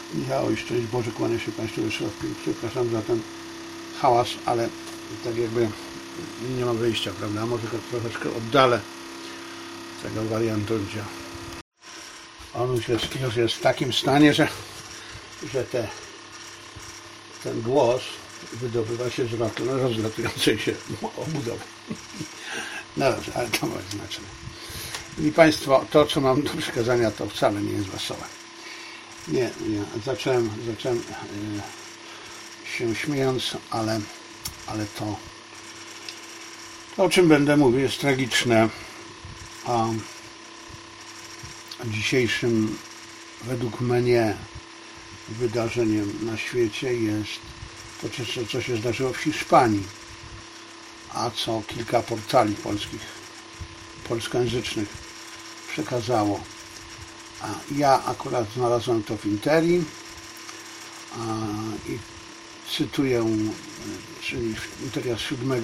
Michał, szczęść Boże, kłania się Państwu jeszcze raz. Przepraszam za ten hałas, ale tak jakby nie mam wyjścia, prawda? Może go troszeczkę oddalę tego wariantu, gdzie on już jest w takim stanie, że ten głos wydobywa się z rozlatującej się obudowy. No dobrze, ale to ma znaczenie. I Państwo, to co mam do przekazania, to wcale nie jest wesołe. Nie, zacząłem się śmiejąc, ale to o czym będę mówił jest tragiczne. A dzisiejszym według mnie wydarzeniem na świecie jest to, co się zdarzyło w Hiszpanii, a co kilka portali polskojęzycznych przekazało. Ja akurat znalazłem to w Interii i cytuję, czyli Interia z 7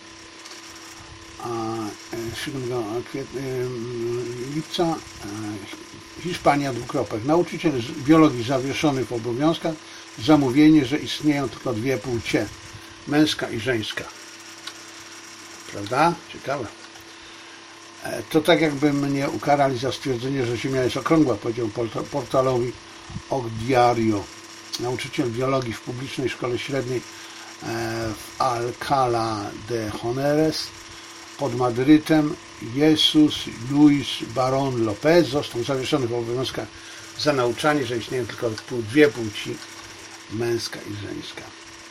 lipca. Hiszpania, dwukropek. Nauczyciel biologii zawieszony w obowiązkach za mówienie, że istnieją tylko dwie płcie, męska i żeńska. Prawda? Ciekawe. To tak jakby mnie ukarali za stwierdzenie, że Ziemia jest okrągła, powiedział portalowi Ogdiario. Nauczyciel biologii w publicznej szkole średniej w Alcalá de Henares pod Madrytem Jesus Luis Barón López został zawieszony w obowiązkach za nauczanie, że istnieją tylko dwie płci, męska i żeńska.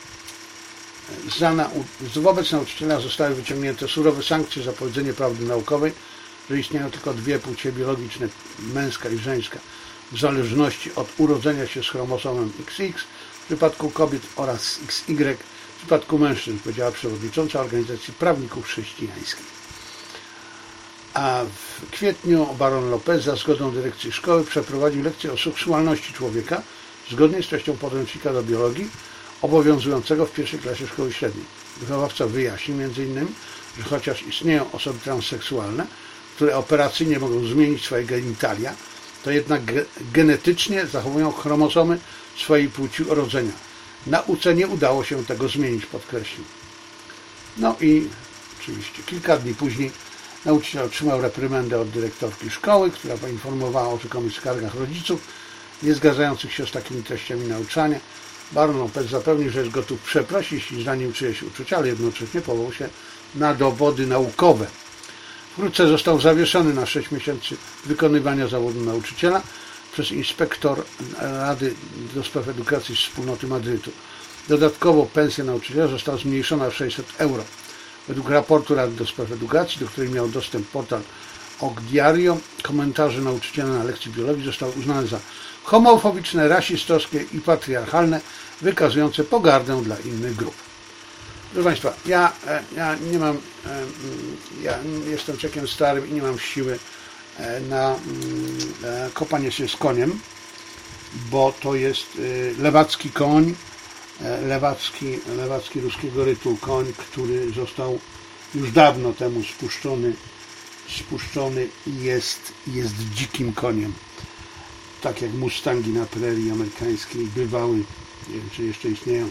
Wobec nauczyciela zostały wyciągnięte surowe sankcje za powiedzenie prawdy naukowej, że istnieją tylko dwie płcie biologiczne, męska i żeńska, w zależności od urodzenia się z chromosomem XX w przypadku kobiet oraz XY w przypadku mężczyzn, powiedziała przewodnicząca Organizacji Prawników Chrześcijańskich. A w kwietniu Barón López za zgodą dyrekcji szkoły przeprowadził lekcję o seksualności człowieka zgodnie z treścią podręcznika do biologii obowiązującego w pierwszej klasie szkoły średniej. Wychowawca wyjaśnił m.in., że chociaż istnieją osoby transseksualne, które operacyjnie mogą zmienić swoje genitalia, to jednak genetycznie zachowują chromosomy swojej płci urodzenia. Nauce nie udało się tego zmienić, podkreślił. No i oczywiście kilka dni później nauczyciel otrzymał reprymendę od dyrektorki szkoły, która poinformowała o rzekomych skargach rodziców nie zgadzających się z takimi treściami nauczania. Barón López zapewnił, że jest gotów przeprosić, jeśli zranił czyjeś uczucia, ale jednocześnie powołał się na dowody naukowe. Wkrótce został zawieszony na 6 miesięcy wykonywania zawodu nauczyciela przez inspektor Rady do Spraw Edukacji Wspólnoty Madrytu. Dodatkowo pensja nauczyciela została zmniejszona o 600 euro. Według raportu Rady do Spraw Edukacji, do której miał dostęp portal Ogdiario, komentarze nauczyciela na lekcji biologii zostały uznane za homofobiczne, rasistowskie i patriarchalne, wykazujące pogardę dla innych grup. Proszę Państwa, ja nie mam, ja jestem człowiekiem starym i nie mam siły na kopanie się z koniem, bo to jest lewacki koń, lewacki ruskiego rytu koń, który został już dawno temu spuszczony i jest dzikim koniem. Tak jak mustangi na prerii amerykańskiej bywały, nie wiem czy jeszcze istnieją,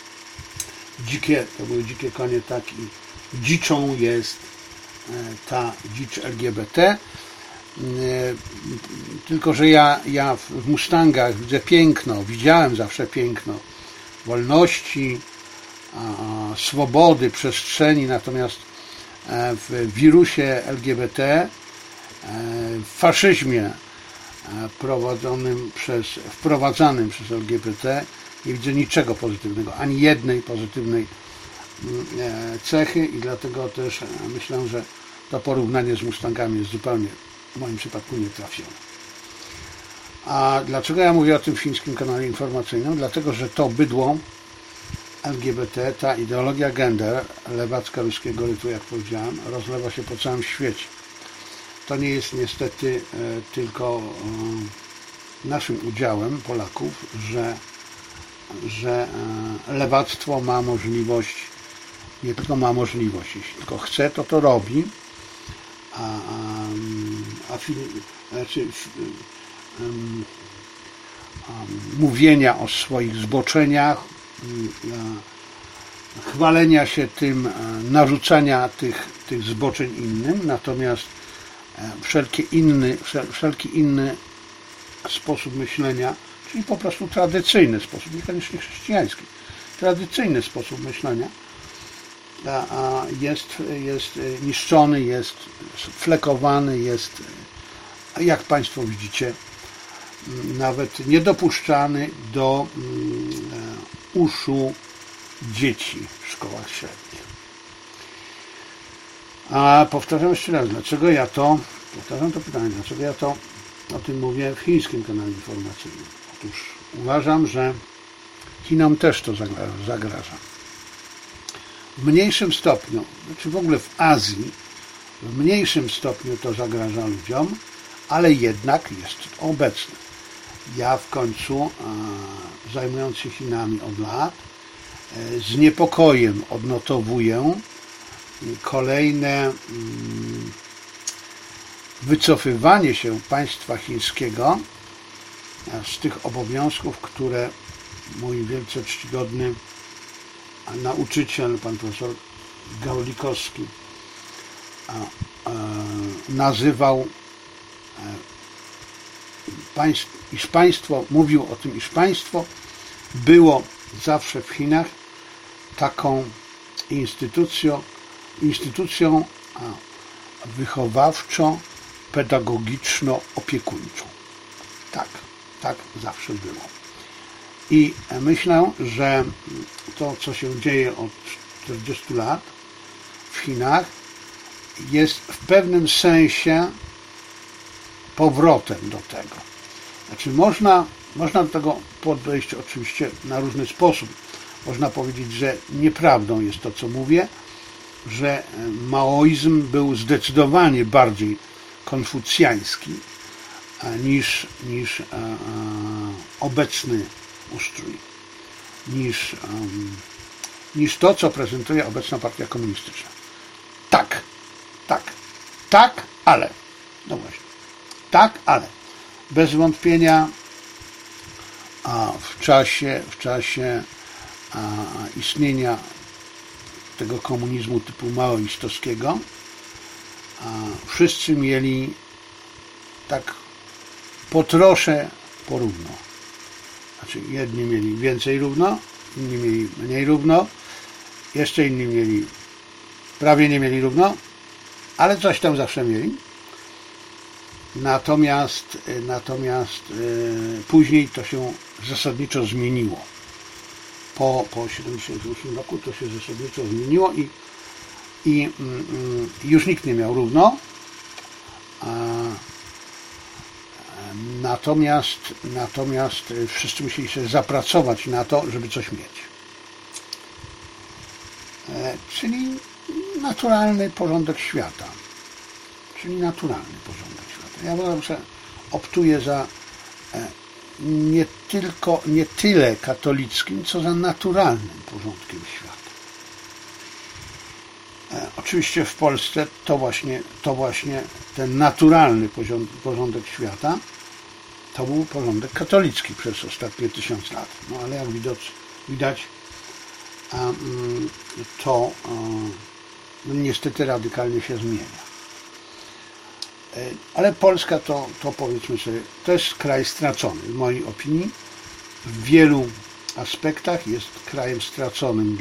to były dzikie konie, tak i dziczą jest ta dzicz LGBT. Tylko że ja w mustangach widzę piękno, widziałem zawsze piękno wolności, swobody, przestrzeni, natomiast w wirusie LGBT, w faszyzmie wprowadzanym przez LGBT nie widzę niczego pozytywnego, ani jednej pozytywnej cechy i dlatego też myślę, że to porównanie z mustangami jest zupełnie w moim przypadku nietrafione. A dlaczego ja mówię o tym w chińskim kanale informacyjnym? Dlatego, że to bydło LGBT, ta ideologia gender lewacka ruskiego rytu, jak powiedziałem, rozlewa się po całym świecie. To nie jest niestety tylko naszym udziałem, Polaków, że lewactwo ma możliwość, nie tylko ma możliwość, jeśli tylko chce, to robi, mówienia o swoich zboczeniach, chwalenia się tym, narzucania tych zboczeń innym, natomiast wszelki inny sposób myślenia, czyli po prostu tradycyjny sposób, niekoniecznie chrześcijański, tradycyjny sposób myślenia jest niszczony, jest flekowany, jest, jak Państwo widzicie, nawet niedopuszczany do uszu dzieci w szkołach średnich. A powtarzam jeszcze raz, powtarzam to pytanie, dlaczego ja to o tym mówię w chińskim kanale informacyjnym. Otóż uważam, że Chinom też to zagraża. W mniejszym stopniu, czy w ogóle w Azji, w mniejszym stopniu to zagraża ludziom, ale jednak jest obecne. Ja w końcu, zajmując się Chinami od lat, z niepokojem odnotowuję kolejne wycofywanie się państwa chińskiego z tych obowiązków, które mój wielce czcigodny nauczyciel, pan profesor Gaulikowski, nazywał, iż państwo, mówił o tym, iż państwo było zawsze w Chinach taką instytucją wychowawczo-pedagogiczno-opiekuńczą. Tak zawsze było. I myślę, że to, co się dzieje od 40 lat w Chinach, jest w pewnym sensie powrotem do tego. Znaczy można do tego podejść oczywiście na różny sposób. Można powiedzieć, że nieprawdą jest to, co mówię, że maoizm był zdecydowanie bardziej konfucjański niż obecny ustrój, niż to, co prezentuje obecna partia komunistyczna. Tak, ale. No właśnie. Tak, ale. Bez wątpienia w czasie istnienia tego komunizmu typu maoistowskiego wszyscy mieli tak po trosze porówno. Znaczy jedni mieli więcej równo, inni mieli mniej równo, jeszcze inni mieli prawie nie mieli równo, ale coś tam zawsze mieli. Natomiast później to się zasadniczo zmieniło. Po 1978 roku to się zasadniczo zmieniło i już nikt nie miał równo. Natomiast wszyscy musieli się zapracować na to, żeby coś mieć. Czyli naturalny porządek świata. Ja zawsze optuję za nie tyle katolickim, co za naturalnym porządkiem świata. Oczywiście w Polsce to właśnie ten naturalny porządek świata to był porządek katolicki przez ostatnie 1000 lat. No ale jak widać to niestety radykalnie się zmienia. Ale Polska to powiedzmy sobie, to jest kraj stracony. W mojej opinii w wielu aspektach jest krajem straconym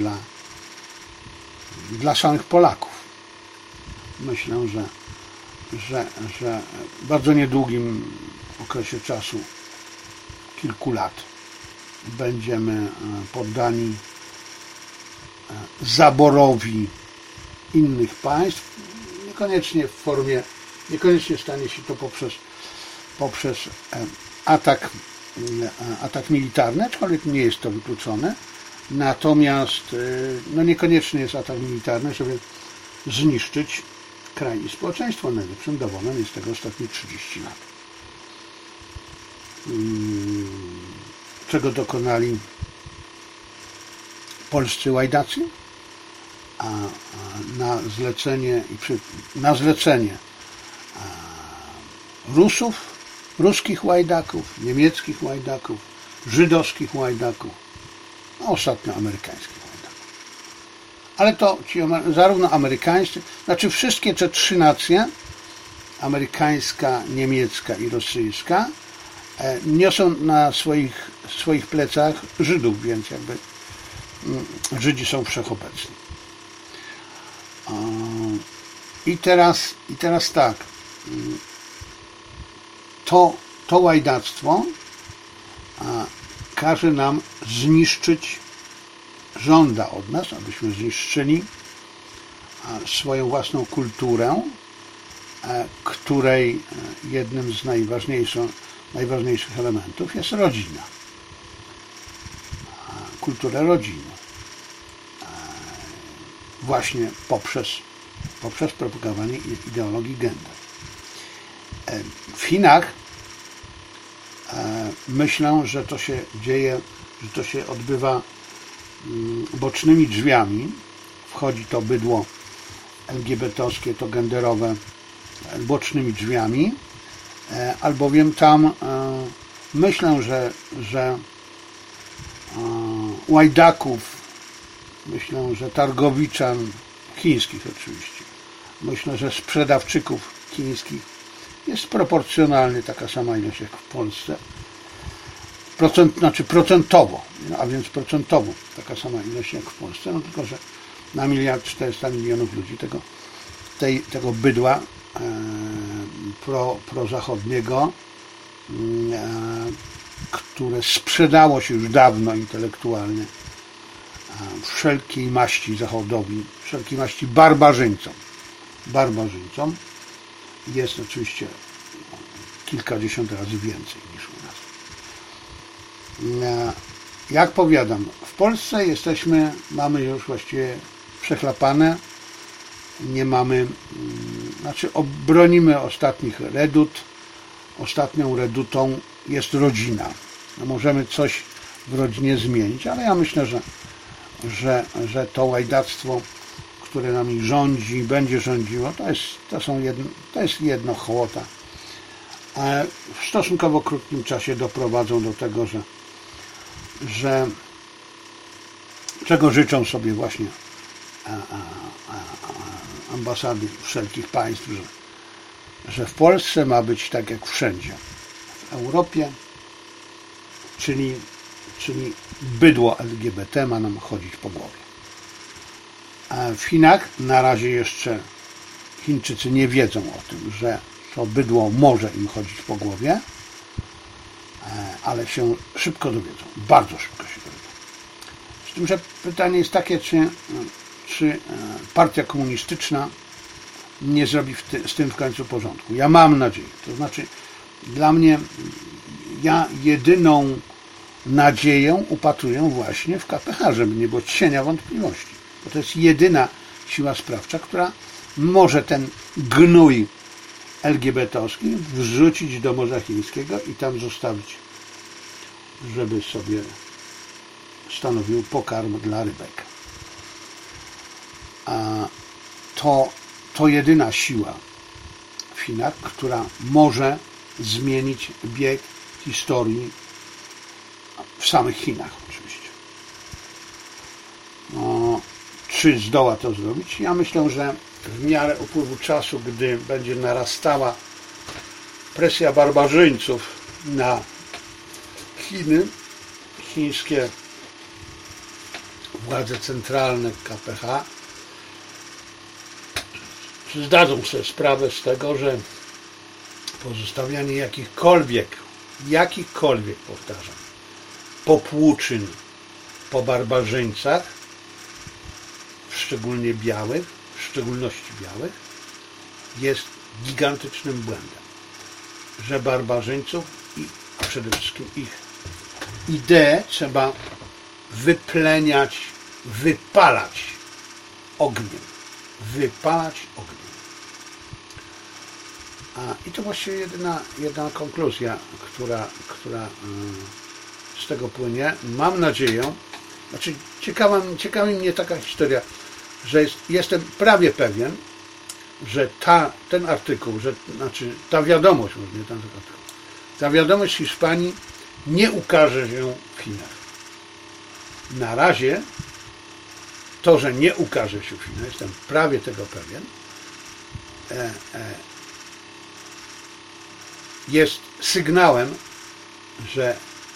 dla samych Polaków. Myślę, że w bardzo niedługim okresie czasu, kilku lat, będziemy poddani zaborowi innych państw, niekoniecznie stanie się to poprzez atak militarny, aczkolwiek nie jest to wykluczone. Natomiast niekoniecznie jest atak militarny, żeby zniszczyć kraj i społeczeństwo. Najlepszym dowodem jest tego ostatnie 30 lat. Czego dokonali polscy łajdacy? A na zlecenie Rusów, ruskich łajdaków, niemieckich łajdaków, żydowskich łajdaków, a ostatnio amerykańskich łajdaków. Ale to ci zarówno amerykańscy, znaczy wszystkie te trzy nacje, amerykańska, niemiecka i rosyjska, niosą na swoich plecach Żydów, więc jakby Żydzi są wszechobecni. I teraz tak, to łajdactwo każe nam zniszczyć, żąda od nas, abyśmy zniszczyli swoją własną kulturę, której jednym z najważniejszych elementów jest rodzina. Kulturę rodziny. Właśnie poprzez propagowanie ideologii gender. W Chinach myślę, że to się dzieje, że to się odbywa bocznymi drzwiami. Wchodzi to bydło LGBT-owskie, to genderowe, bocznymi drzwiami, albowiem tam myślę, że łajdaków, myślę, że targowiczan chińskich oczywiście, myślę, że sprzedawczyków chińskich jest proporcjonalnie taka sama ilość jak w Polsce. Procentowo, a więc procentowo taka sama ilość jak w Polsce, no tylko, że na 1,4 miliarda ludzi tego bydła prozachodniego, które sprzedało się już dawno intelektualnie wszelkiej maści zachodowi, wszelkiej maści barbarzyńcom, jest oczywiście kilkadziesiąt razy więcej niż u nas. Jak powiadam, w Polsce mamy już właściwie przechlapane, nie mamy, obronimy ostatnich redut. Ostatnią redutą jest rodzina. No, możemy coś w rodzinie zmienić, ale ja myślę, że to łajdactwo, które nami rządzi, będzie rządziło, to jest jedno hołota. W stosunkowo krótkim czasie doprowadzą do tego, czego życzą sobie właśnie ambasady wszelkich państw, że w Polsce ma być tak jak wszędzie w Europie, czyli bydło LGBT ma nam chodzić po głowie. A w Chinach na razie jeszcze Chińczycy nie wiedzą o tym, że to bydło może im chodzić po głowie, ale się szybko dowiedzą, bardzo szybko się dowiedzą. Z tym, że pytanie jest takie, czy partia komunistyczna nie zrobi z tym w końcu porządku. Ja mam nadzieję. To znaczy, dla mnie, ja jedyną nadzieję upatruję właśnie w KPH, żeby nie było cienia wątpliwości. Bo to jest jedyna siła sprawcza, która może ten gnój LGBT-owski wrzucić do Morza Chińskiego i tam zostawić, żeby sobie stanowił pokarm dla rybek. A to jedyna siła w Chinach, która może zmienić bieg historii w samych Chinach oczywiście. Czy zdoła to zrobić? Ja myślę, że w miarę upływu czasu, gdy będzie narastała presja barbarzyńców na Chiny, chińskie władze centralne KPH zdadzą sobie sprawę z tego, że pozostawianie jakichkolwiek, powtarzam, popłuczyn po barbarzyńcach, szczególnie białych, w szczególności białych, jest gigantycznym błędem. Że barbarzyńców i przede wszystkim ich idee trzeba wypleniać, wypalać ogniem. I to właściwie jedna konkluzja, która z tego płynie. Mam nadzieję, ciekawi mnie taka historia, że jestem prawie pewien, że ten artykuł, ta wiadomość, ta wiadomość z Hiszpanii nie ukaże się w Chinach. Na razie to, że nie ukaże się w Chinach, jestem prawie tego pewien, jest sygnałem, że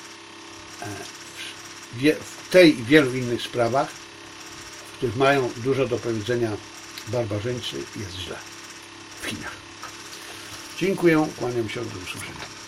w tej i wielu innych sprawach, w których mają dużo do powiedzenia barbarzyńcy, jest źle w Chinach. Dziękuję, kłaniam się, do usłyszenia.